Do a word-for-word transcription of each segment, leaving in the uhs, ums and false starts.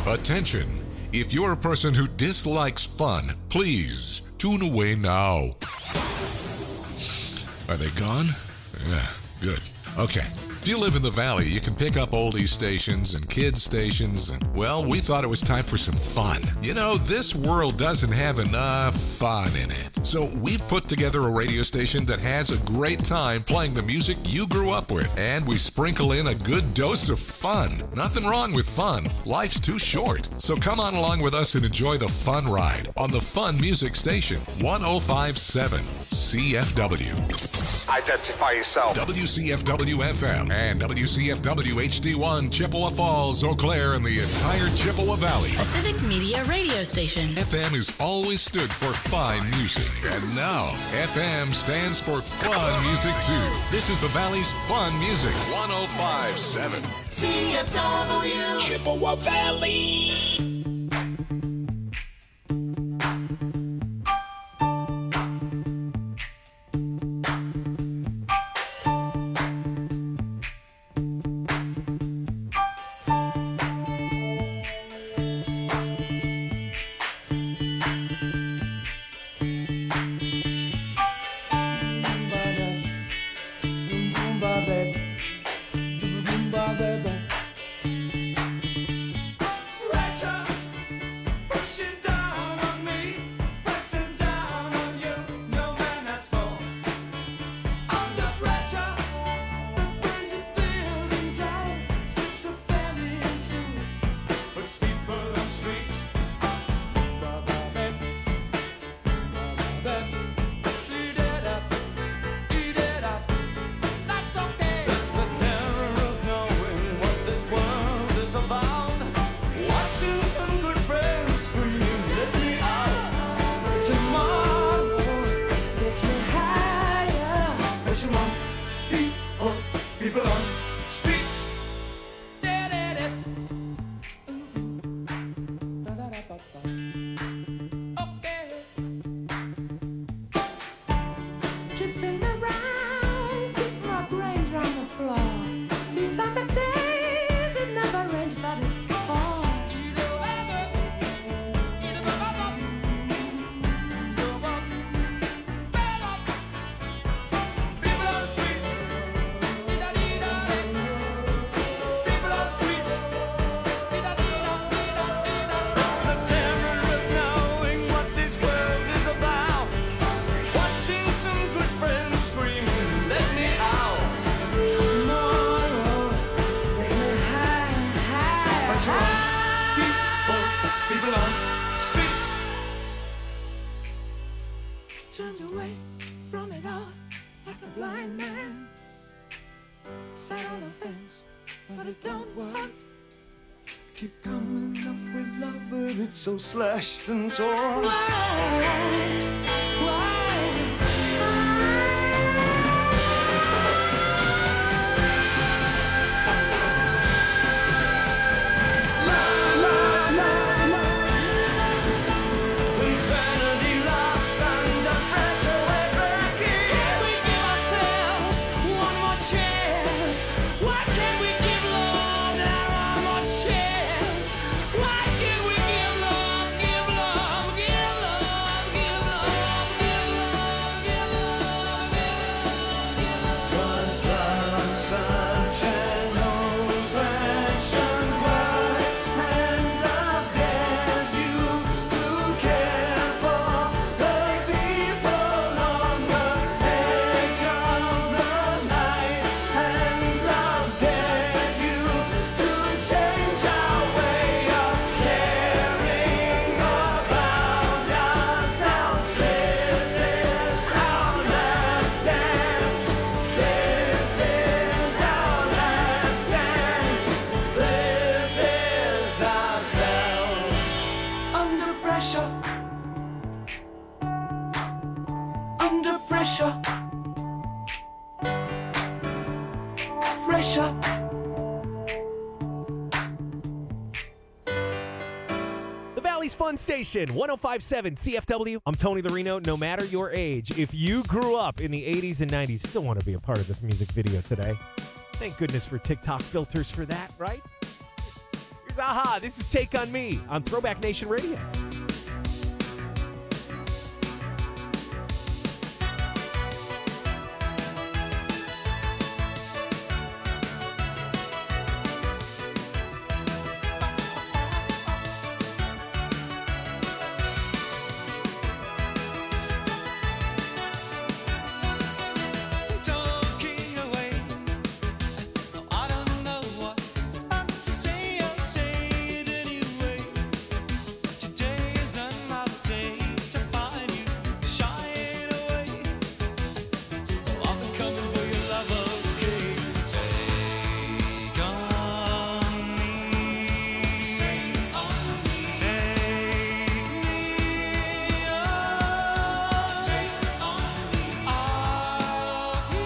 Attention! If you're a person who dislikes fun, please tune away now. Are they gone? Yeah, good. Okay. If you live in the valley, you can pick up oldie stations and kids stations, and, well, we thought it was time for some fun. You know, this world doesn't have enough fun in it. So we've put together a radio station that has a great time playing the music you grew up with, and we sprinkle in a good dose of fun. Nothing wrong with fun. Life's too short. So come on along with us and enjoy the fun ride on the Fun Music Station, one oh five point seven C F W. Identify yourself. W C F W F M and W C F W H D one, Chippewa Falls, Eau Claire, and the entire Chippewa Valley. A civic media radio station. F M has always stood for fine music, and now F M stands for fun music too. This is the Valley's fun music, one oh five point seven C F W Chippewa Valley. So slashed and torn. Why? Why? La, la, la, la. Insanity laughs under pressure we're breaking. Can we give ourselves one more chance? Why can't we give love now one more chance? Why can't we give love, give love, give love, give love, give love, give love, give love? 'Cause love's such an old-fashioned word, and love dares you to care for the people on the edge of the night, and love dares you to change our way of caring about ourselves. This is our last dance. This is our last dance. This is ourselves. Under pressure. Under pressure. Pressure. The Valley's Fun Station, one oh five point seven C F W. I'm Tony Larino. No matter your age, if you grew up in the eighties and nineties, still want to be a part of this music video today. Thank goodness for TikTok filters for that, right? Here's Aha. This is Take On Me on Throwback Nation Radio. Talking away, I don't know what to say. I'll say it anyway. Today is another day to find you shying away. I'll be coming for your love, okay? Take on me, take on me, take me, oh, take on me. I'll be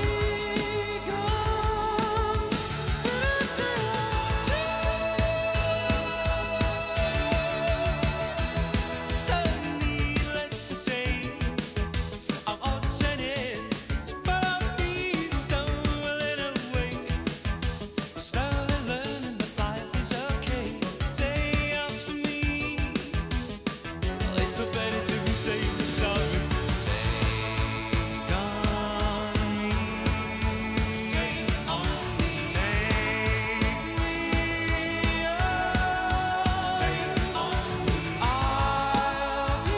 gone. So needless to say, I'm all the sentence, but I'll be stolen away. Slowly learning that life is okay. Say after me, it's no better to be safe than sorry. Take on me, take on me, take me, oh, take on me. I'll be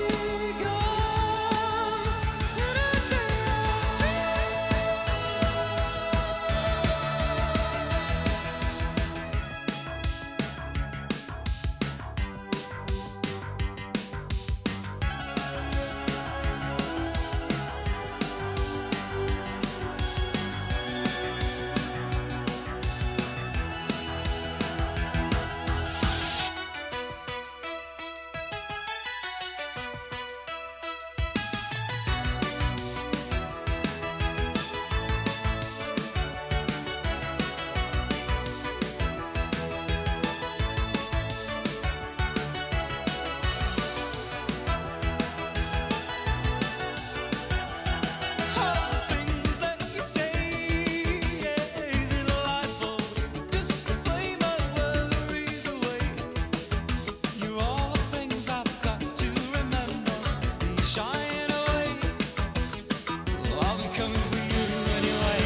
all the things that you say. Is it delightful just to play my worries away? You're all the things I've got to remember. You're shying away. I'll be coming for you anyway.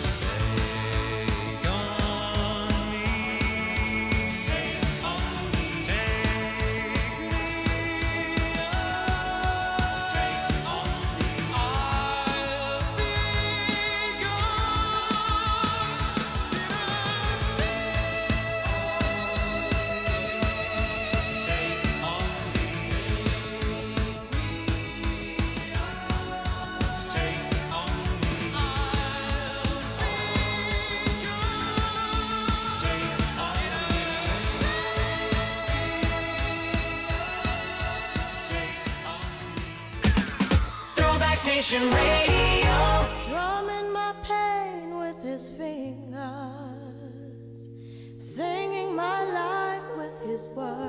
Take on me, take on me, take me, oh, take on me. I'll be gone. Take on me, take on me. Throwback Nation Radio. Strumming my pain with his fingers, singing my life with his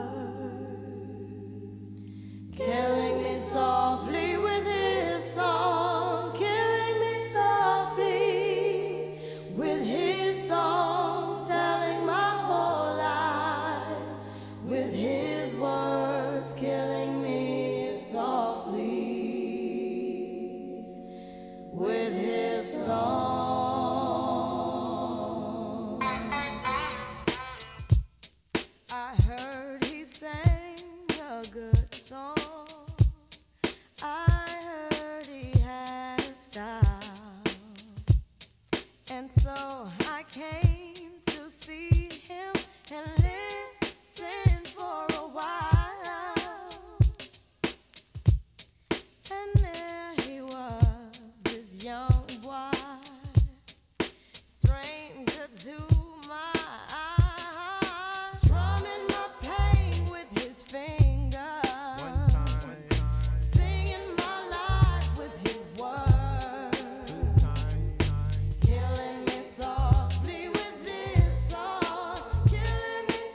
words, killing me softly with his song, killing me softly with his song, telling my whole life with his words, killing me softly with his song. I heard he sang a good song. I heard he had a style. And so I came to see him and listen for a while. And there he was, this young boy, stranger to my eyes, strumming my pain with his fingers, singing my life with his words, killing me softly with this song, killing me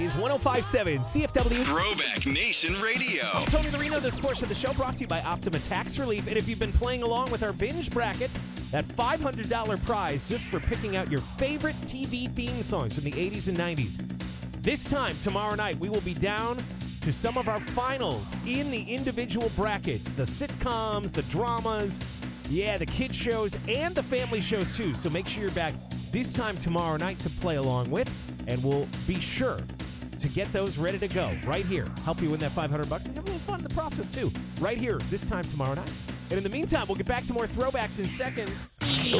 is one oh five point seven C F W. Throwback Nation Radio. I'm Tony the Reno. This portion of the show brought to you by Optima Tax Relief. And if you've been playing along with our binge brackets, that five hundred dollars prize just for picking out your favorite T V theme songs from the eighties and nineties. This time, tomorrow night, we will be down to some of our finals in the individual brackets. The sitcoms, the dramas, yeah, the kid shows, and the family shows too. So make sure you're back this time tomorrow night to play along with, and we'll be sure to get those ready to go right here. Help you win that five hundred bucks and have a little fun in the process too. Right here this time tomorrow night. And in the meantime, we'll get back to more throwbacks in seconds.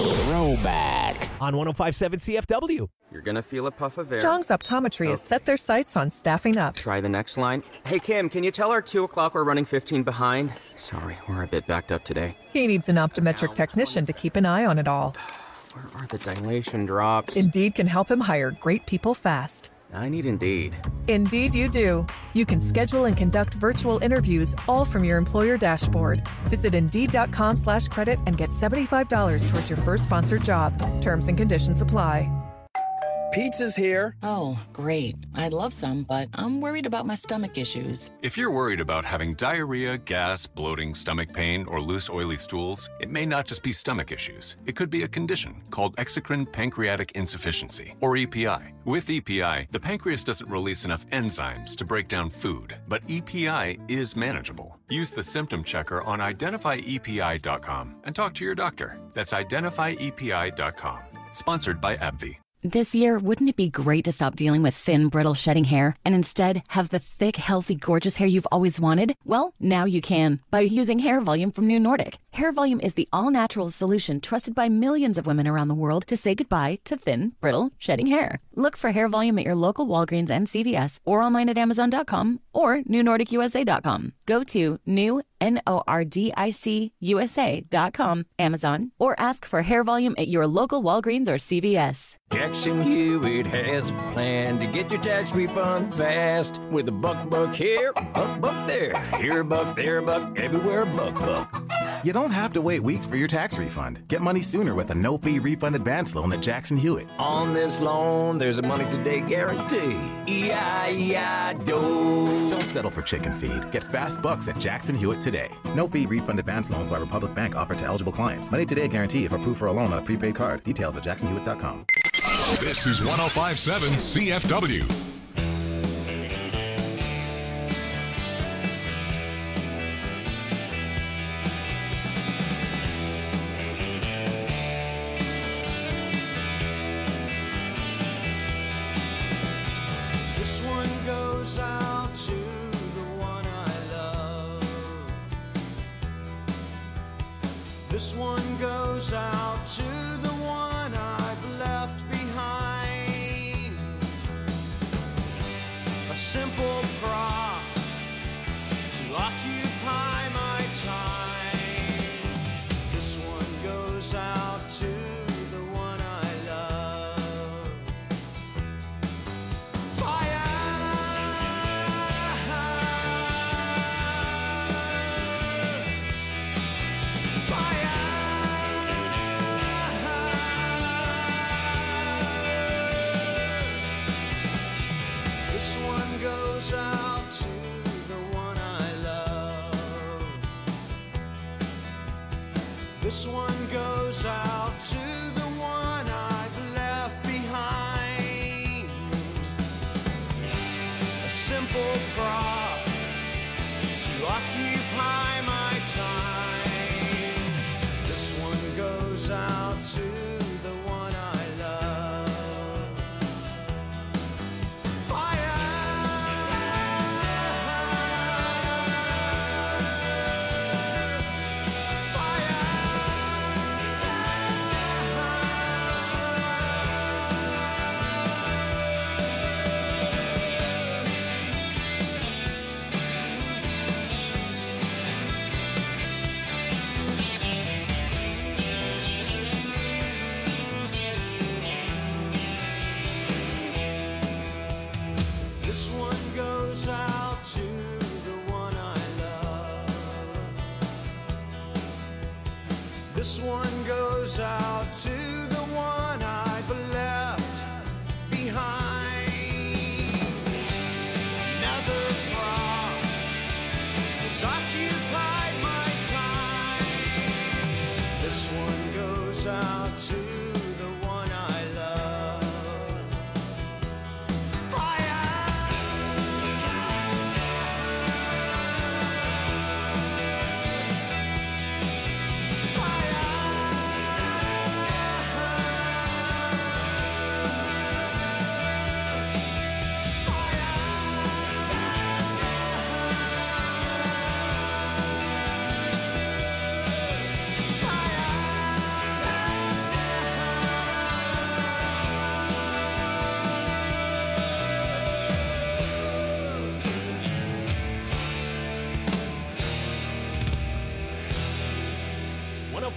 Throwback. On one oh five point seven C F W. You're going to feel a puff of air. Jong's Optometry has set their sights on staffing up. Try the next line. Hey, Kim, can you tell our two o'clock we're running fifteen behind? Sorry, we're a bit backed up today. He needs an optometric technician to keep an eye on it all. Where are the dilation drops? Indeed can help him hire great people fast. I need Indeed. Indeed you do. You can schedule and conduct virtual interviews all from your employer dashboard. Visit Indeed.com slash credit and get seventy-five dollars towards your first sponsored job. Terms and conditions apply. Pizza's here. Oh, great. I'd love some, but I'm worried about my stomach issues. If you're worried about having diarrhea, gas, bloating, stomach pain, or loose, oily stools, it may not just be stomach issues. It could be a condition called exocrine pancreatic insufficiency, or E P I. With E P I, the pancreas doesn't release enough enzymes to break down food, but E P I is manageable. Use the symptom checker on identify E P I dot com and talk to your doctor. That's identify E P I dot com. Sponsored by AbbVie. This year, wouldn't it be great to stop dealing with thin, brittle, shedding hair and instead have the thick, healthy, gorgeous hair you've always wanted? Well, now you can by using Hair Volume from New Nordic. Hair Volume is the all-natural solution trusted by millions of women around the world to say goodbye to thin, brittle, shedding hair. Look for Hair Volume at your local Walgreens and C V S or online at amazon dot com or new nordic u s a dot com. Go to new N O R D I C U S A dot com, Amazon, or ask for Hair Volume at your local Walgreens or C V S. Jackson Hewitt has a plan to get your tax refund fast. With a buck buck here, a buck buck there. Here a buck, there a buck, everywhere a buck buck. You don't have to wait weeks for your tax refund. Get money sooner with a no-fee refund advance loan at Jackson Hewitt. On this loan, there's a money today guarantee. E I E I D O. Don't settle for chicken feed. Get fast bucks at Jackson Hewitt today. No-fee refund advance loans by Republic Bank offered to eligible clients. Money today guarantee if approved for a loan on a prepaid card. Details at jackson hewitt dot com. This is one oh five point seven C F W. This one goes out to the one I love. This one goes out to the one I've left behind. A simple prop to occupy my time. This one goes out to the one I love. Fire! This one goes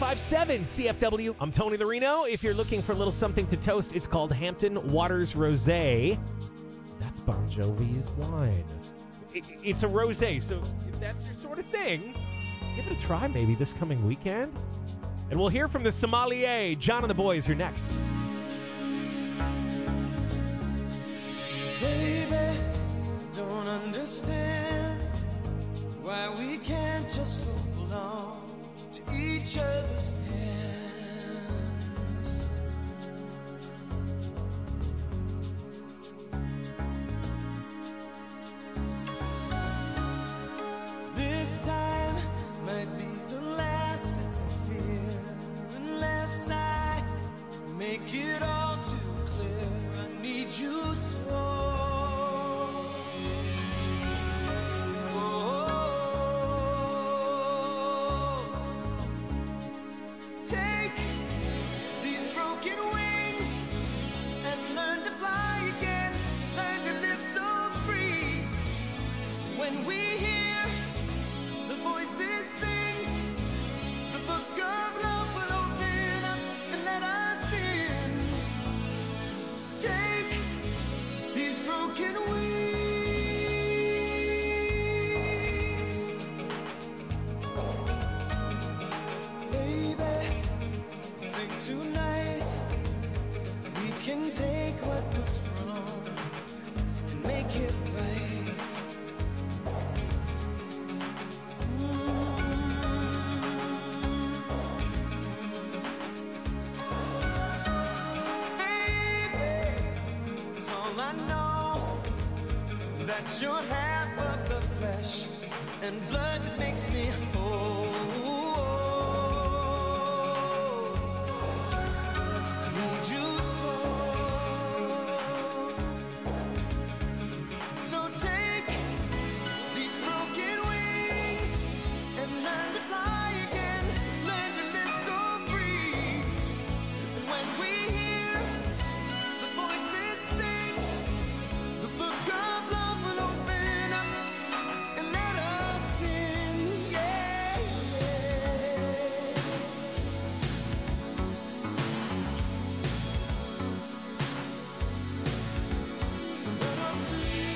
five seven C F W. I'm Tony the Reno. If you're looking for a little something to toast, it's called Hampton Waters Rosé. That's Bon Jovi's wine. It, it's a rosé, so if that's your sort of thing, give it a try maybe this coming weekend. And we'll hear from the sommelier. John and the boys are next. Baby, don't understand why we can't just hold on to each other's hands. This time might be the last I fear, unless I make it all too clear. I need you so. Take these broken wings and learn to fly again. Learn to live so free. When we hear the voices sing, the book of love will open up and let us in. Take these broken wings. Baby, think tonight we can take what was wrong and make it right. Baby, it's all I know, that you're half of the flesh and blood that makes me whole. I need you so. So take these broken wings and learn to fly again. Learn to live so free. And when we hear the voices sing, the book of love will open up and let us in. Yeah, let us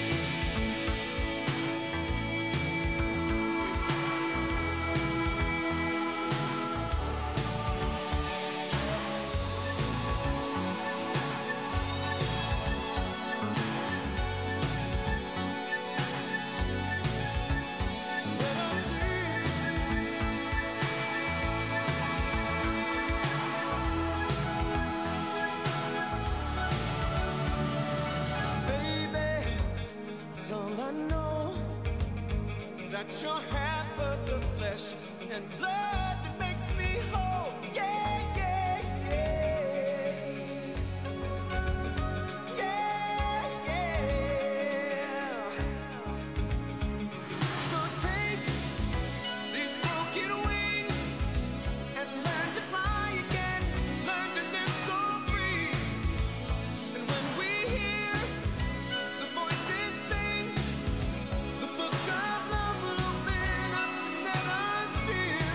baby, it's all I know, that you're half of the flesh and blood that makes me whole. Yeah, yeah, yeah. Yeah, yeah. So take these broken wings and learn to fly again. Learn to live so free. And when we hear the voices sing, the book of love will open up and let us in.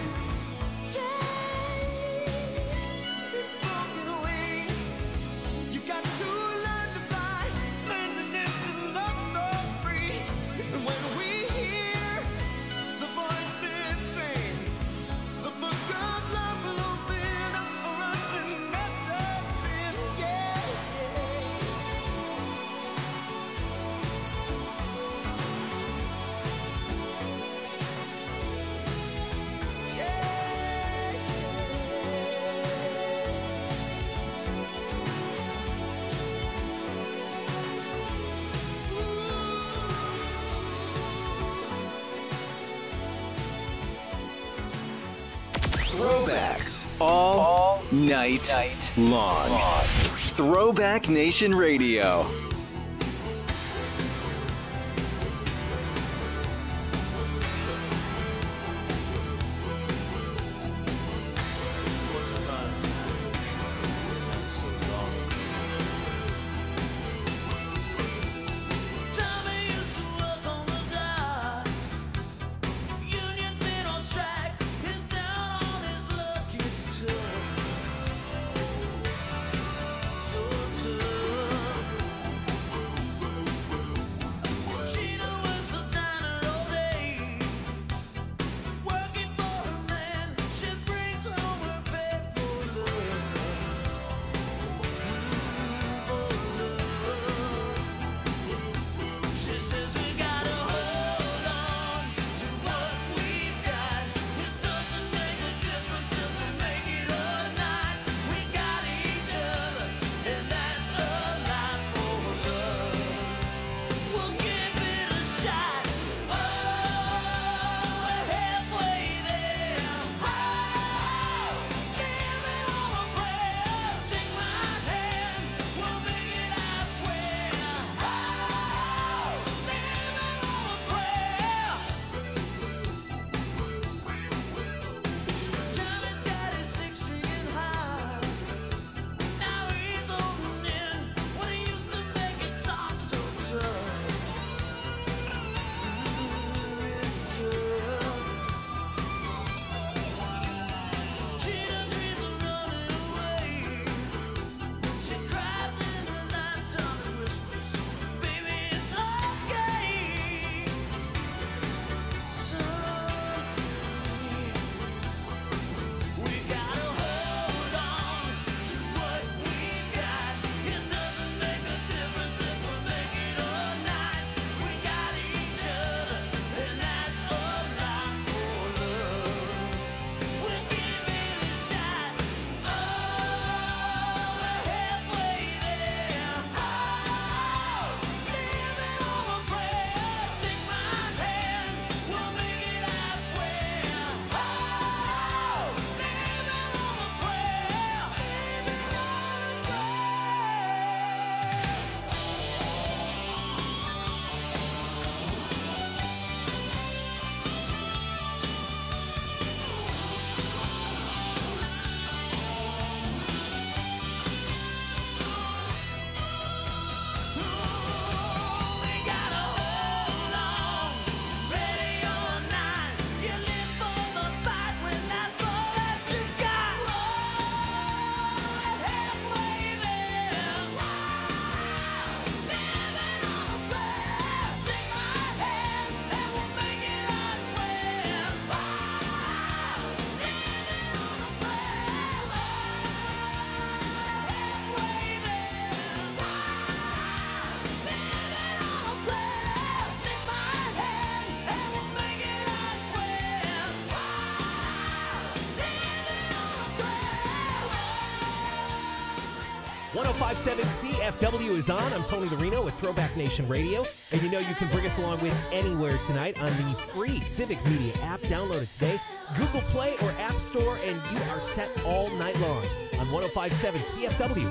Take these broken wings. You got to learn to fly, learn to live and love so free. And when we hear the voices sing, the book of love will open up for us and let us in. Yeah, Throwbacks all, all night, night long. long. Throwback Nation Radio. Union's been on strike. He's down on his luck. It's one oh five point seven C F W is on. I'm Tony Larino with Throwback Nation Radio. And you know you can bring us along with anywhere tonight on the free Civic Media app. Download it today. Google Play or App Store, and you are set all night long on one oh five point seven C F W.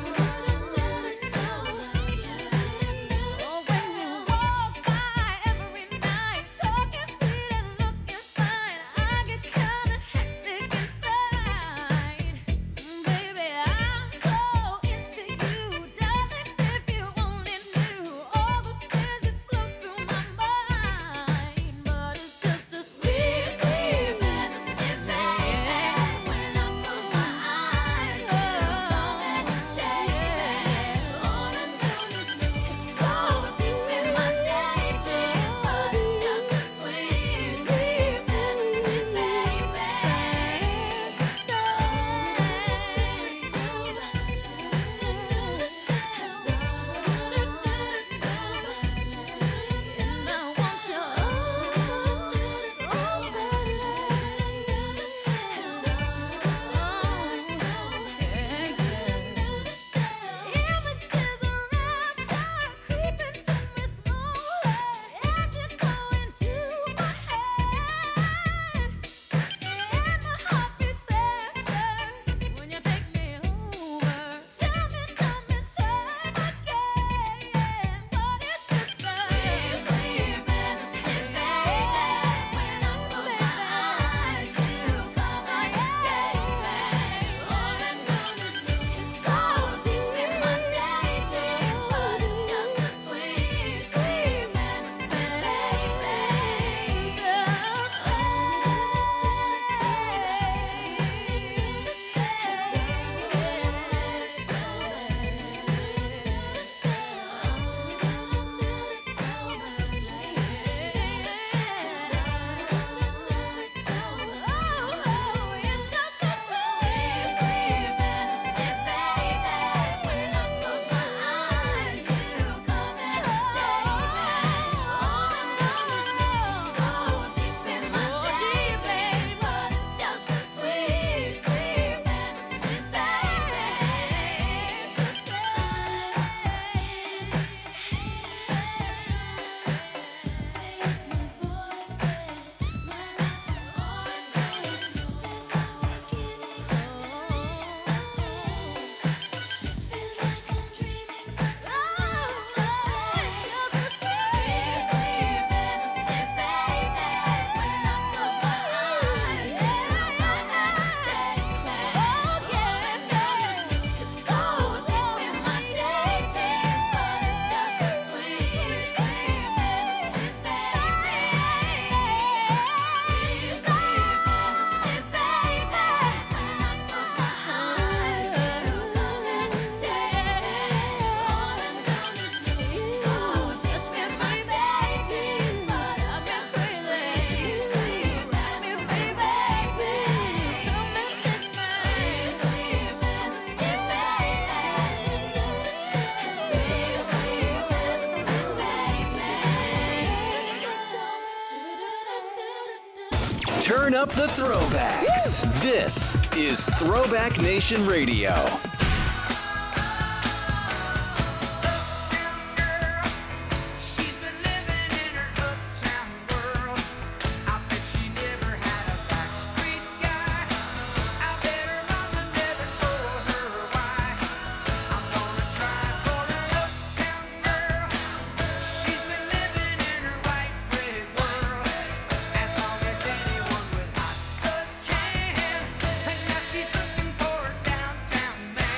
Turn up the throwbacks. Woo! This is Throwback Nation Radio. She's looking for a downtown man.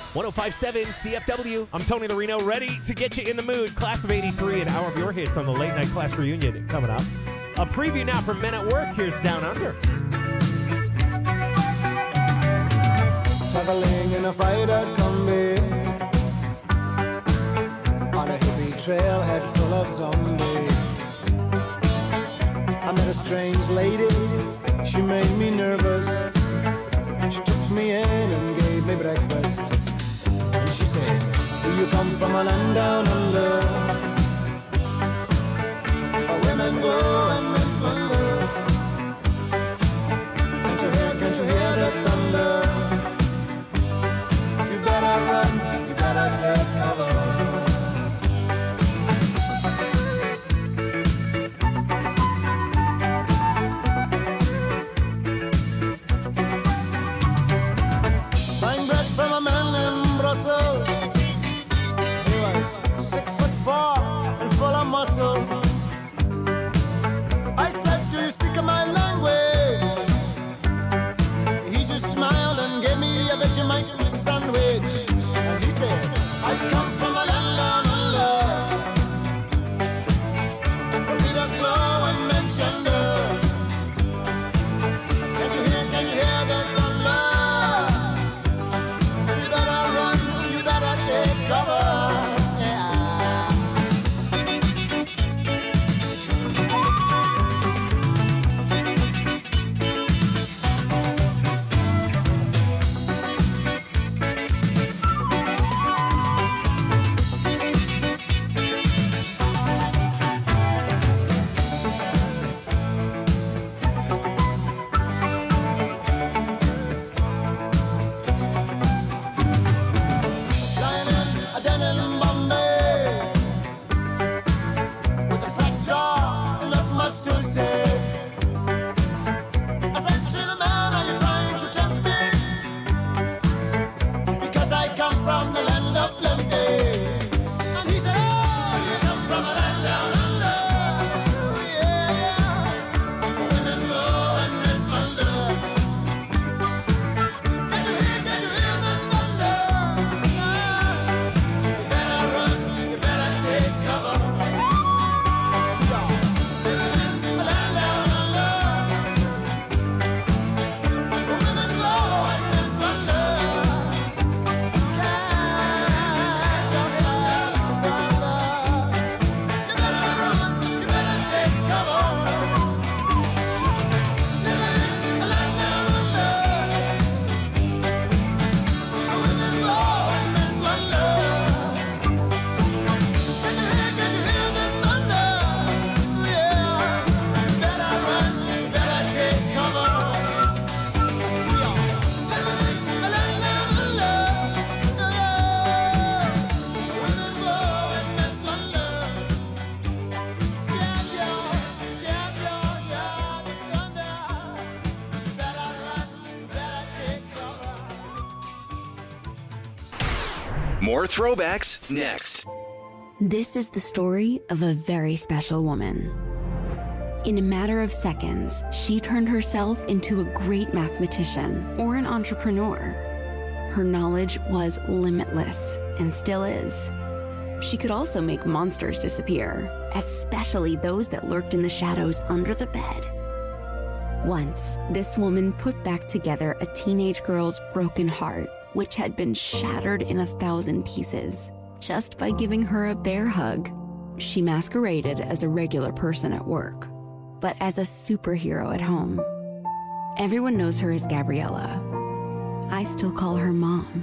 one oh five point seven C F W. I'm Tony Lorino, ready to get you in the mood. Class of eighty-three, an hour of your hits on the late night class reunion coming up. A preview now from Men at Work. Here's Down Under. Traveling in a freighter combi on a hippie trailhead full of zombies. I met a strange lady, she made me nervous. She took me in and gave me breakfast. And she said, do you come from a land down under? Where women go and men wonder. Can't you hear, can't you hear the thunder? You better run, you better take cover. I said, do you speak my language? He just smiled and gave me a Vegemite sandwich. And he said, I come from a land down under. Peter's flow and Manchester. Can't you hear, can't you hear the thunder? You better run, you better take cover. More throwbacks next. This is the story of a very special woman. In a matter of seconds, she turned herself into a great mathematician or an entrepreneur. Her knowledge was limitless and still is. She could also make monsters disappear, especially those that lurked in the shadows under the bed. Once, this woman put back together a teenage girl's broken heart, which had been shattered in a thousand pieces, just by giving her a bear hug. She masqueraded as a regular person at work, but as a superhero at home. Everyone knows her as Gabriella. I still call her Mom.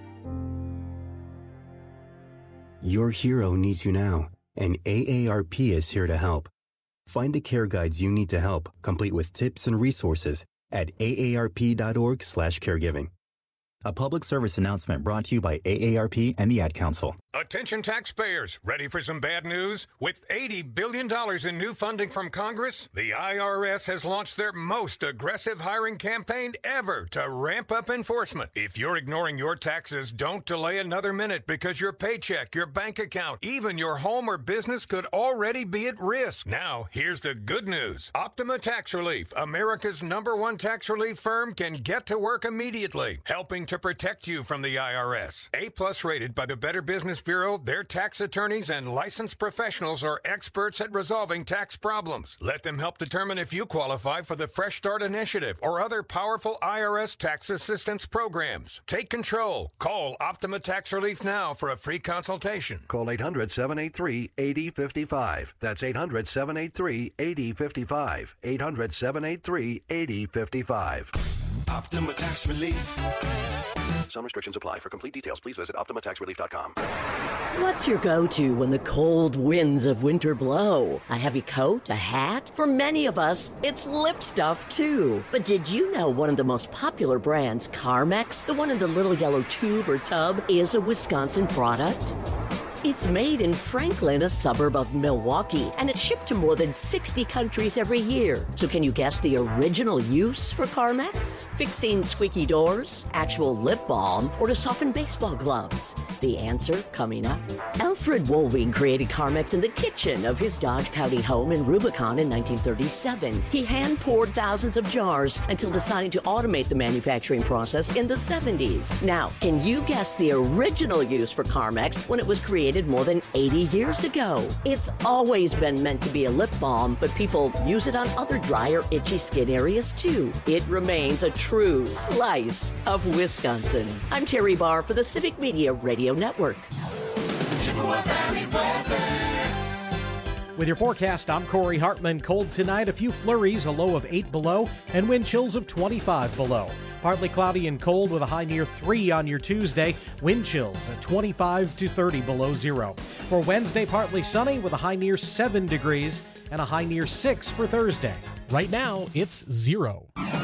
Your hero needs you now, and A A R P is here to help. Find the care guides you need to help, complete with tips and resources at A A R P dot org slash caregiving. A public service announcement brought to you by A A R P and the Ad Council. Attention taxpayers, ready for some bad news? With eighty billion dollars in new funding from Congress, the I R S has launched their most aggressive hiring campaign ever to ramp up enforcement. If you're ignoring your taxes, don't delay another minute because your paycheck, your bank account, even your home or business could already be at risk. Now, here's the good news. Optima Tax Relief, America's number one tax relief firm, can get to work immediately, helping to protect you from the I R S. A-plus rated by the Better Business Bureau, their tax attorneys and licensed professionals are experts at resolving tax problems. Let them help determine if you qualify for the Fresh Start Initiative or other powerful I R S tax assistance programs. Take control. Call Optima Tax Relief now for a free consultation. Call eight hundred, seven eight three, eight zero five five. That's eight hundred, seven eight three, eight zero five five. eight hundred, seven eight three, eight zero five five. Optima Tax Relief. Some restrictions apply. For complete details, please visit optima tax relief dot com. What's your go-to when the cold winds of winter blow? A heavy coat? A hat? For many of us, it's lip stuff too. But did you know one of the most popular brands, Carmex, the one in the little yellow tube or tub, is a Wisconsin product? It's made in Franklin, a suburb of Milwaukee, and it's shipped to more than sixty countries every year. So can you guess the original use for Carmex? Fixing squeaky doors, actual lip balm, or to soften baseball gloves? The answer coming up. Alfred Woolwing created Carmex in the kitchen of his Dodge County home in Rubicon in nineteen thirty-seven. He hand-poured thousands of jars until deciding to automate the manufacturing process in the seventies. Now, can you guess the original use for Carmex when it was created more than eighty years ago? It's always been meant to be a lip balm, but people use it on other dry or itchy skin areas too. It remains a true slice of Wisconsin. I'm Terry Barr for the Civic Media Radio Network. Chippewa Valley weather. With your forecast, I'm Corey Hartman. Cold tonight, a few flurries, a low of eight below, and wind chills of twenty-five below. Partly cloudy and cold with a high near three on your Tuesday. Wind chills at twenty-five to thirty below zero. For Wednesday, partly sunny with a high near seven degrees and a high near six for Thursday. Right now, it's zero.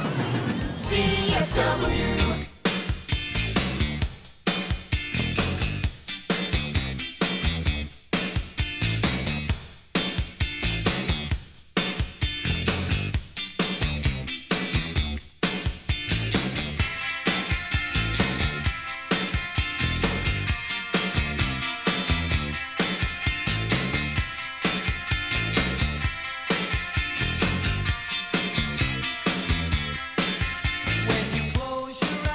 C F W. When you close your eyes.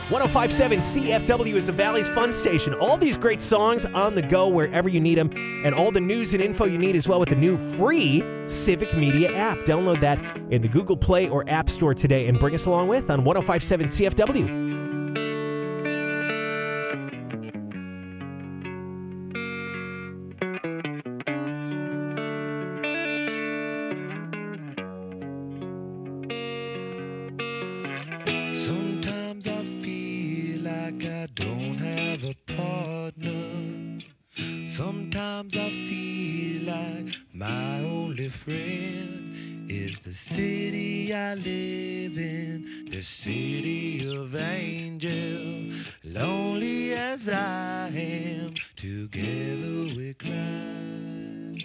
one oh five point seven C F W is the Valley's fun station. All these great songs on the go wherever you need them, and all the news and info you need as well with the new free Civic Media app. Download that in the Google Play or App Store today and bring us along with on one oh five point seven C F W. Sometimes I feel like I don't have a partner. Sometimes I feel like my only friend is the city I live in, the city of angel. Lonely as I am, together we cry.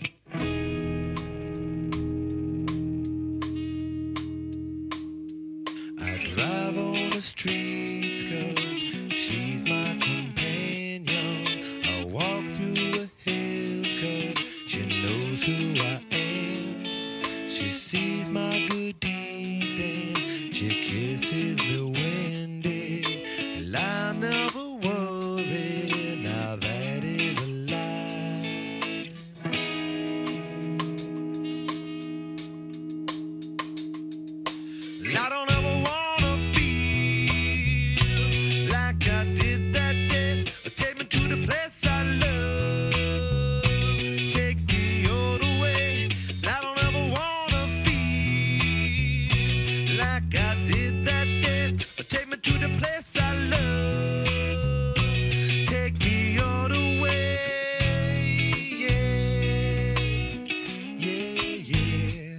I drive on the streets 'cause she's my companion. I walk through the hills 'cause she knows who I am. She sees my good deeds and she kisses me when day. And I never worry, now that is a lie. I don't ever wanna feel like I did that day. Take me to the place I love. Take me all the way. I don't ever wanna feel like I did that day. Take me to the place I love. Take me all the way. Yeah, yeah, yeah.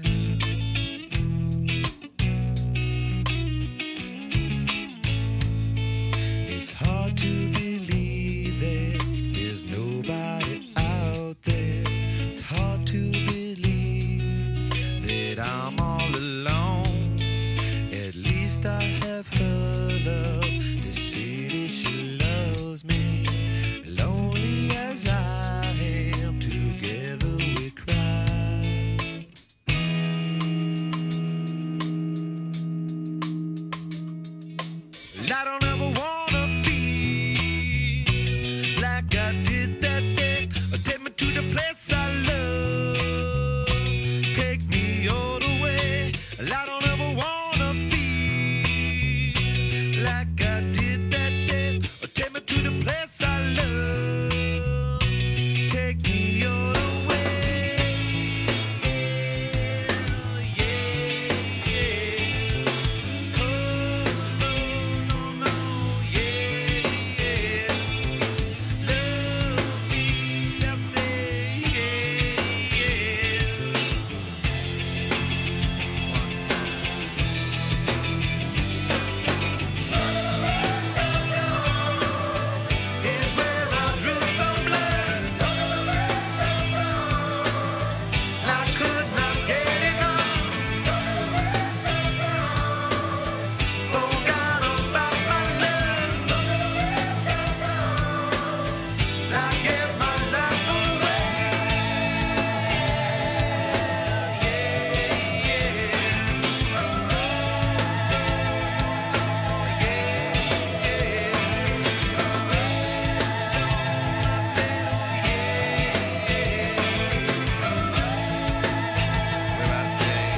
It's hard to believe that there's nobody out there. It's hard to believe that I'm all alone. At least I have her love. The city, she loves me. Lonely as I am, together we cry. I don't ever wanna feel like I did that day. Take me to the place I love. Take me all the way. I don't ever wanna feel like I did that day. Take me to the place I love. Take me all the way. Yeah, yeah. Oh, no, no, no, yeah, yeah. Love me, I say, yeah, yeah. One time. Is where I drew some blood. I could not get enough. Forgot about my love. I gave my life away. Where I stay.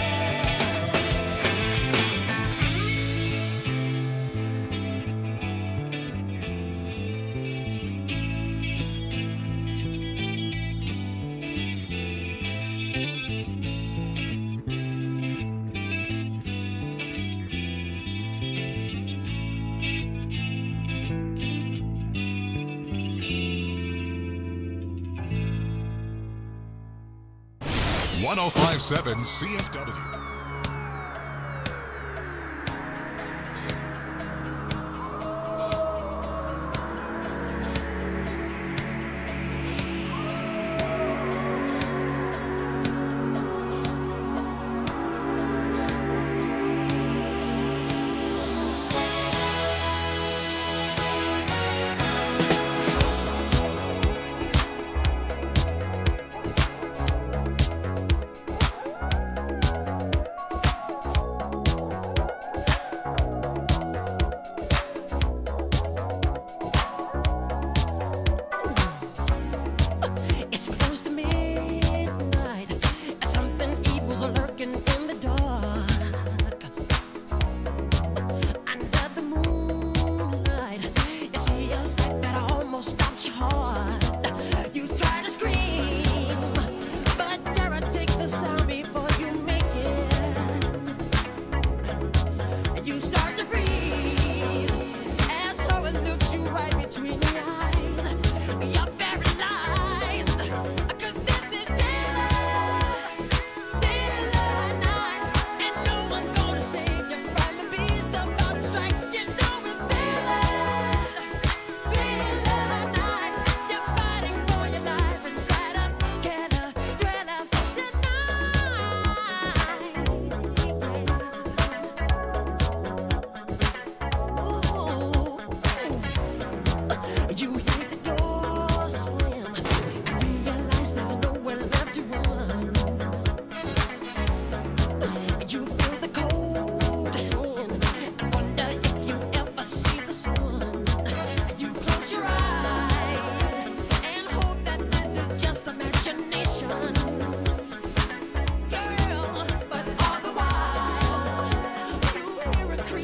one oh five point seven C F W.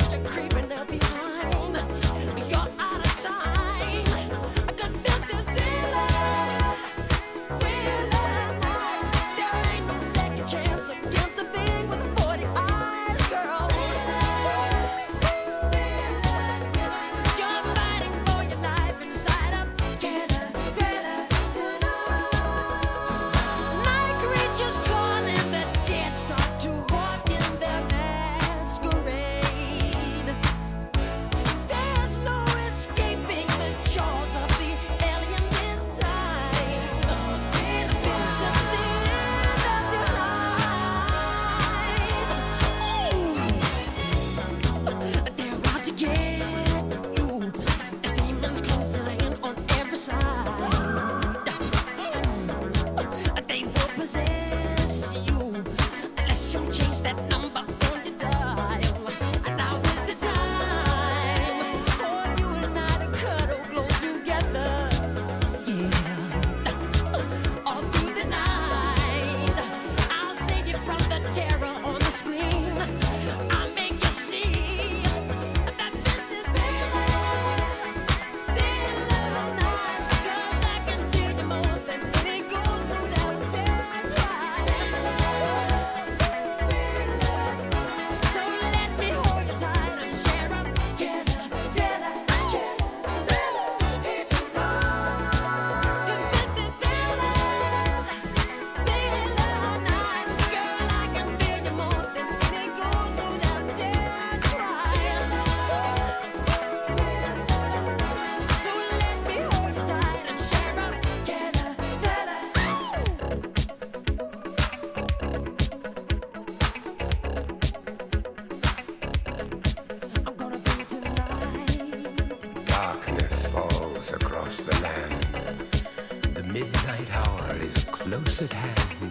close at hand.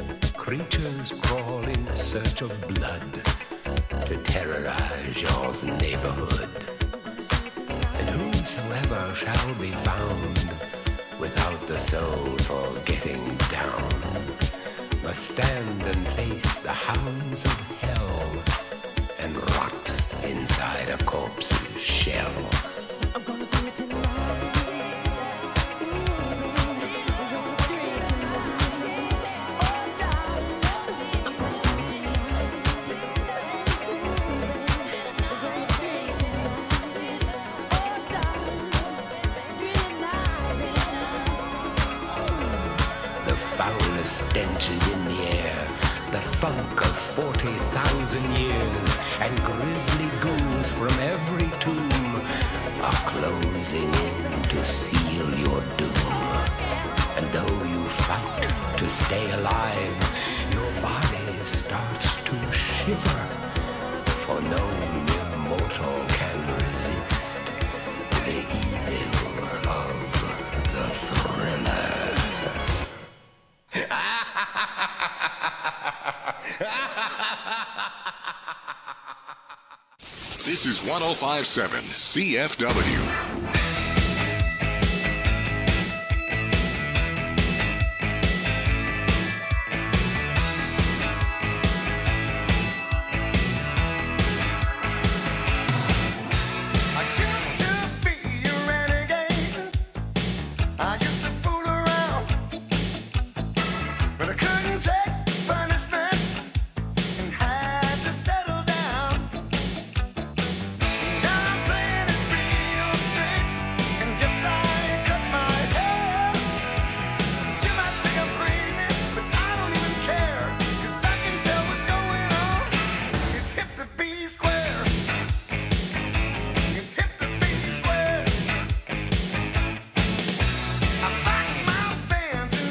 Creatures crawl in search of blood to terrorize your neighborhood. And whosoever shall be found without the soul for getting down must stand and face the hounds of hell and rot inside a corpse's shell. Stench is in the air, the funk of forty thousand years, and grisly ghouls from every tomb are closing in to seal your doom. And though you fight to stay alive, your body starts to shiver, for no immortal can resist the evil of the thriller. This is one oh five point seven C F W.